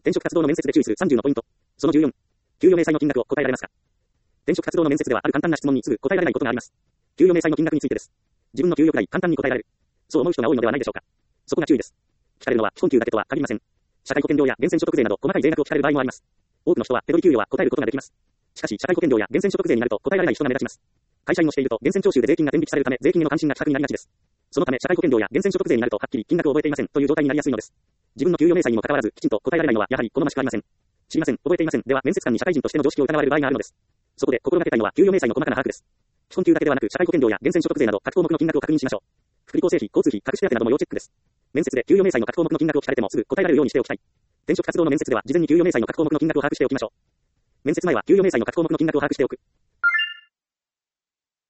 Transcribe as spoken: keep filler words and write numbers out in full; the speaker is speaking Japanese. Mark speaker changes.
Speaker 1: 転職活動の面接で注意するさんじゅうのポイント。そのじゅうよん。給与明細の金額を答えられますか？転職活動の面接ではある簡単な質問にすぐ答えられないことがあります。給与明細の金額についてです。自分の給与くらい簡単に答えられる。そう思う人が多いのではないでしょうか。そこが注意です。聞かれるのは基本給だけとは限りません。社会保険料や源泉所得税など細かい税額を聞かれる場合もあります。多くの人は手取り給与は答えることができます。しかし社会保険料や源泉所得税になると答えられない人が目立ちます。会社員をしていると源泉徴収で税金が転引きされるため税金への関心が高くなりがちです。そのため社会保険料や源泉所得税になるとはっきり金額を覚えていませんという状態になりやすいのです。自分の給与明細にもかかわらずきちんと答えられないのはやはり好ましくありません。知りません、覚えていませんでは面接官に社会人としての常識を疑われる場合があるのです。そこで心がけたいのは給与明細の細かな把握です。基本給だけではなく社会保険料や源泉所得税など各項目の金額を確認しましょう。福利厚生費、交通費、隠し手当なども要チェックです。面接で給与明細の各項目の金額を聞かれてもすぐ答えられるようにしておきたい。転職活動の面接では事前に給与明細の各項目の金額を把握しておきましょう。面接前は給与明細の各項目の金額を把握しておく。